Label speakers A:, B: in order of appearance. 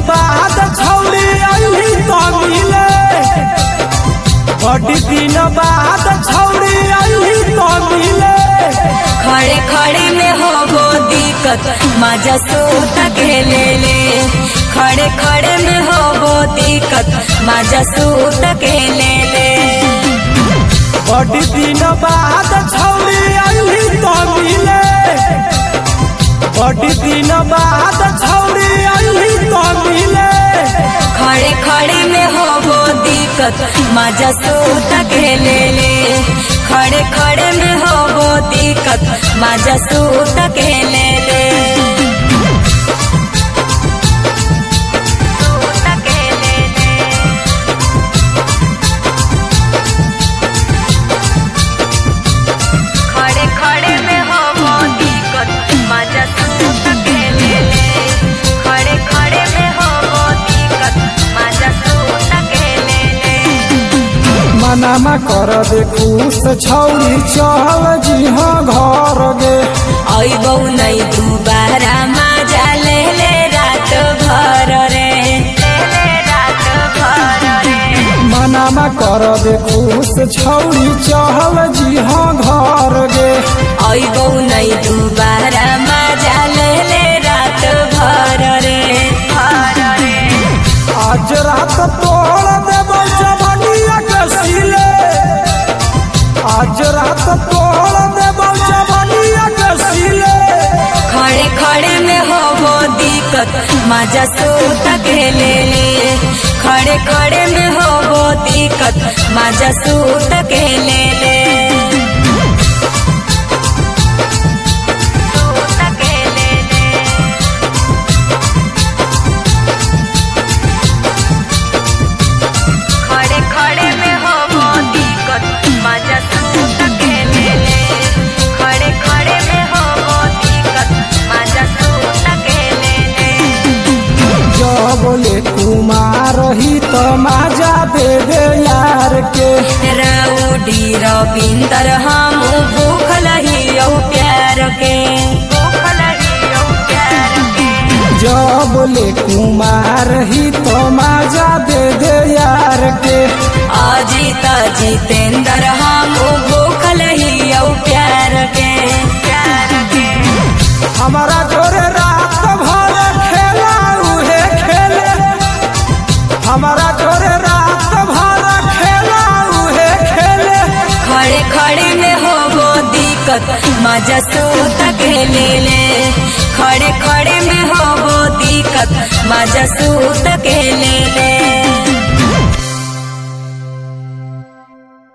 A: बाद छौरी अइली तो मिले, बड़ी दिन बाद छौरी अइली तो मिले।
B: खड़े खड़े में होगो दिक्कत मजा सूत घेले ले, खड़े खड़े में होगो दिक्कत मजा सूत घेले ले।
A: बड़ी दिन बाद छौरी अइली तो मिले, बड़ी दिन बाद छौरी अइली तो मिले।
B: खड़े खड़े में होगो दिक्कत मजा सूत घेले ले, खड़े खड़े में होगो दिक्कत मजा सूत घेले ले। खड़े खड़े में होगो दिक्कत मजा सूत घेले ले, खड़े खड़े में होगो दिक्कत मजा सूत घेले ले।
A: मनामा कर दे खुश छौरी चल जी हाँ घर गे,
B: अइबौ नै दुबारा मजा ले ले रात भर रे, ले रात भर रे।
A: मनामा कर दे खुश छौरी चल जी हाँ घर गे।
B: अइबौ नै दुबारा मजा ले ले रात भर रे, भर रे।
A: आज रात तोड़ देबो जवानिया के सिले, आज रात तोड़ देबो जवानिया के सिले।
B: खड़े खड़े में होगो दिक्कत मजा सूत घेले ले, खड़े खड़े में होगो दिक्कत मजा सूत घेले ले। खड़े खड़े में होगो दिक्कत मजा सूत घेले ले, खड़े खड़े में होगो दिक्कत मजा सूत घेले ले।
A: जब ले कुमार ही तो मजा दे दे यार के,
B: राउडी रविंदर हम भूखल हियौ प्यार के, भूखल हियौ प्यार के।
A: जब ले कुमार ही तो मजा दे दे यार के।
B: अजित जितेंद्र हम भूखल हियौ प्यार के, प्यार के।
A: हमारा जोरे रात भर खेला उहे खेले, हमारा जोरे रात भर खेला उहे खेले।
B: खड़े खड़े में होगो दिक्कत मजा सूत घेले ले, खड़े खड़े में होगो दिक्कत मजा सूत